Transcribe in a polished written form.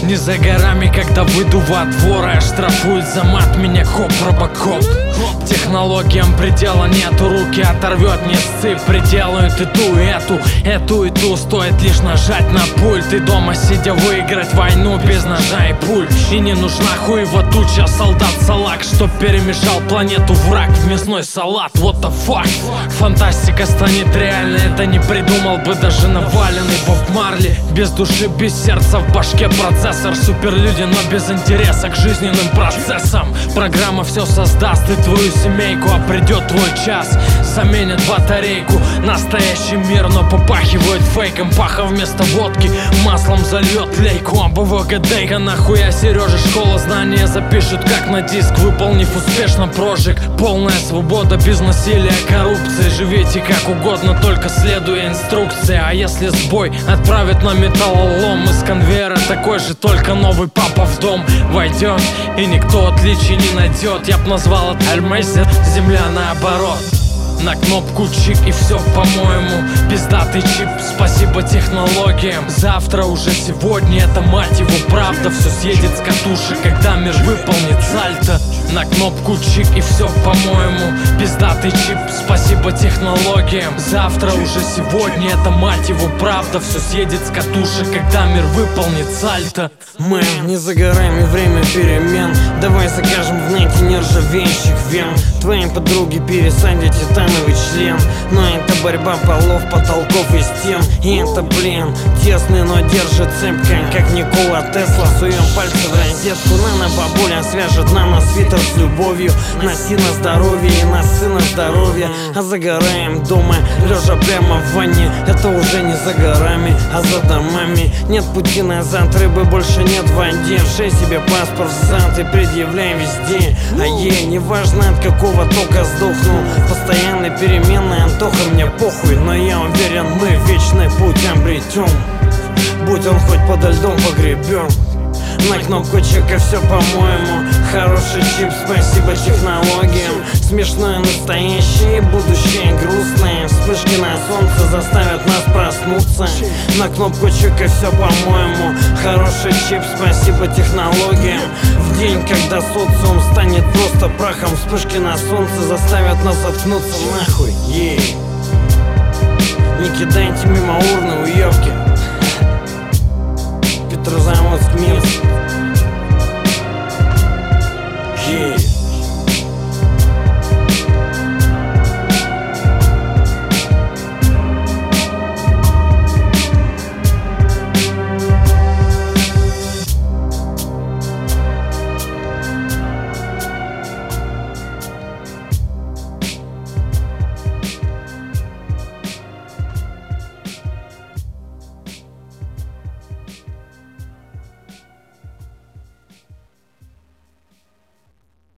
Не за горами, когда выйду во двор, и оштрафуют за мат меня коп, робокоп. Технологиям предела нету, руки оторвет, не сцып. Приделают и ту, и ту. Стоит лишь нажать на пульт, и дома сидя выиграть войну без ножа и пуль. И не нужна хуева туча, солдат салак, чтоб перемешал планету враг в мясной салат. What the fuck? Фантастика станет реальной, это не придумал бы даже Наваленный Боб Марли. Без души, без сердца, в башке процессор. Суперлюди, но без интереса к жизненным процессам. Программа все создаст и твою семейку, а придет твой час, заменит батарейку. Настоящий мир, но попахивает фейком. Паха вместо водки маслом зальет лейку. А БВГД-ка нахуя Сережа школа знания запишет как на диск, выполнив успешно прожиг. Полная свобода без насилия, коррупции. Живите как угодно, только следуя инструкции. А если сбой, отправят на металлолом. Из конвейера такой же, только новый папа в дом войдет, и никто отличий не найдет. Я б назвал это Альмейзер, земля наоборот. На кнопку чик и все по-моему. Пиздатый чип, спасибо технологиям. Завтра уже сегодня, это мать его правда. Все съедет с катушек, когда мир выполнит сальто. На кнопку чик и все по-моему. Пиздатый чип, спасибо технологиям. Завтра уже сегодня, это мать его правда. Все съедет с катушек, когда мир выполнит сальто. Мы не за горами, время перемен. Давай закажем в нете нержавеющих вен. Твои подруги пересадят титановый член. Но это борьба полов, потолков и стен. И это, блин, тесный, но держит цепко, как Никола Тесла. Суем пальцы в розетку, нано-бабуля свяжет нано-свитер с любовью. Носи на здоровье и носи на здоровье. А загораем дома, лежа прямо в ванне. Это уже не за горами, а за домами. Нет пути назад, рыбы больше нет в воде. Вшей себе паспорт взад и предъявляй везде. А ей не важно, от какого тока сдохну. Постоянно переменная, Антоха, мне похуй. Но я уверен, мы вечный путь обретем. Будь он хоть подо льдом погребен. На кнопку чека все по-моему. Хороший чип, спасибо технологиям. Смешное настоящее, будущее грустное. Вспышки на солнце заставят нас проснуться. На кнопку чека все по-моему. Хороший чип, спасибо технологиям. В день, когда социум станет просто прахом, вспышки на солнце заставят нас заткнуться нахуй. Не кидайте мимо урны, уёбки.